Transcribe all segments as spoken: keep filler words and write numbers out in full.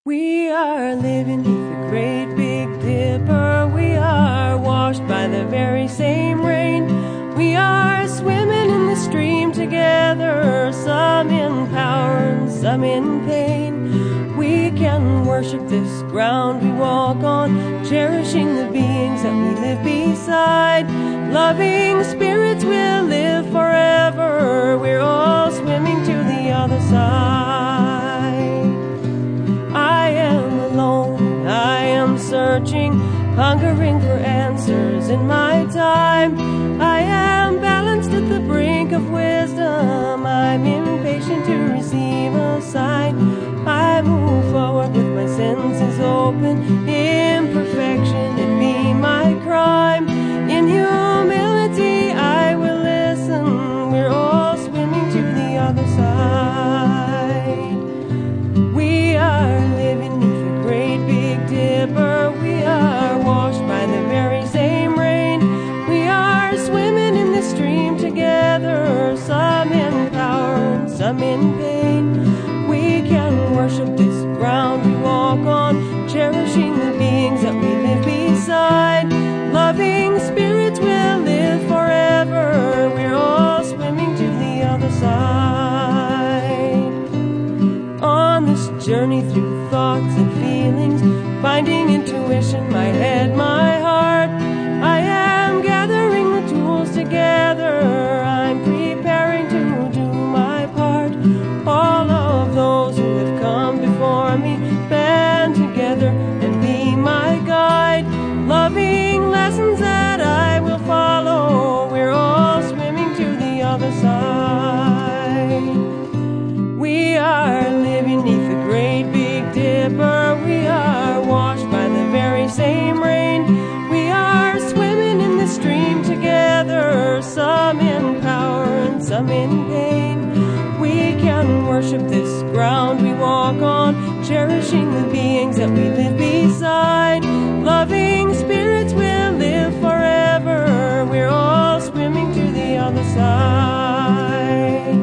We are living beneath the great big dipper. We are washed by the very same rain. We are swimming in the stream together, some in power and some in pain. We can worship this ground we walk on, cherishing the beings that we live beside. Loving spirits will live forever. We're all swimming to the other side. I am alone, I am searching, hungering for answers in my time. I am balanced at the brink of wisdom. I'm impatient to receive a sign. I move forward with my senses open. Imperfection, it be my crime. In humility I will listen. We're all swimming to the other side. We are living beneath the great big dipper. We are washed by the very same rain. We are swimming in the stream together, some in power and some in pain. We can worship this ground we walk on, cherishing the beings that we live beside. Loving spirits will live forever. We're all swimming to the other side. On this journey through thoughts and feelings, finding intuition, my head, my heart, I am gathering the tools together. I'm preparing to do my part. All of those who have come before me band together and be my guide. Loving lessons that I will follow. We're all swimming to the other side. We are living beneath the great big dipper. We are washed by the very same rain. We are swimming in the stream together, some in power and some in pain. We can worship this ground we walk on, cherishing the beings that we live beside. Loving spirits will live forever. We're all swimming to the other side.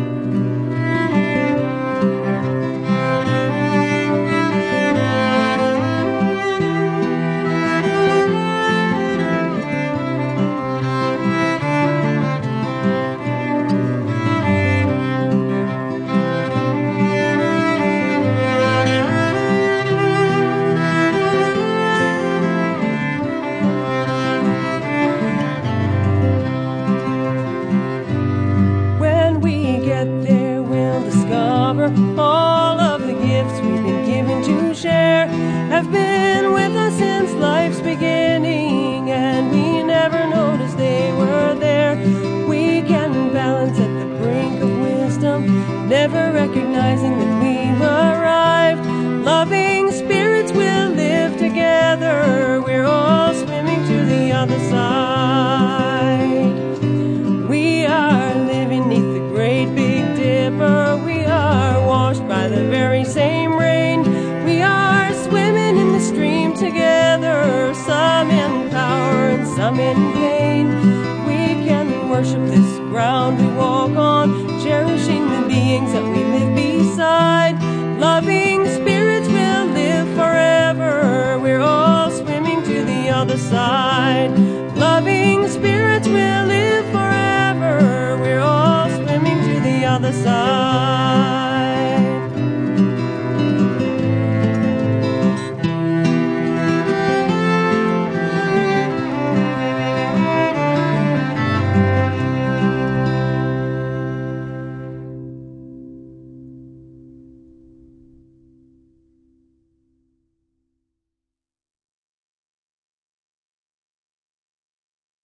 All of the gifts we've been given to share have been with us since life's beginning, and we never noticed they were there. We can balance at the brink of wisdom, never recognizing that we've arrived. Loving spirits will live together. We're all swimming to the other side. We are living beneath the great big dipper. We are washed by the very same rain. We are swimming in the stream together, some in power and some in pain. We can worship this ground we walk on, cherishing the beings that we live beside. Loving spirits will live forever. We're all swimming to the other side. Loving spirits will live forever. We're all swimming to the other side.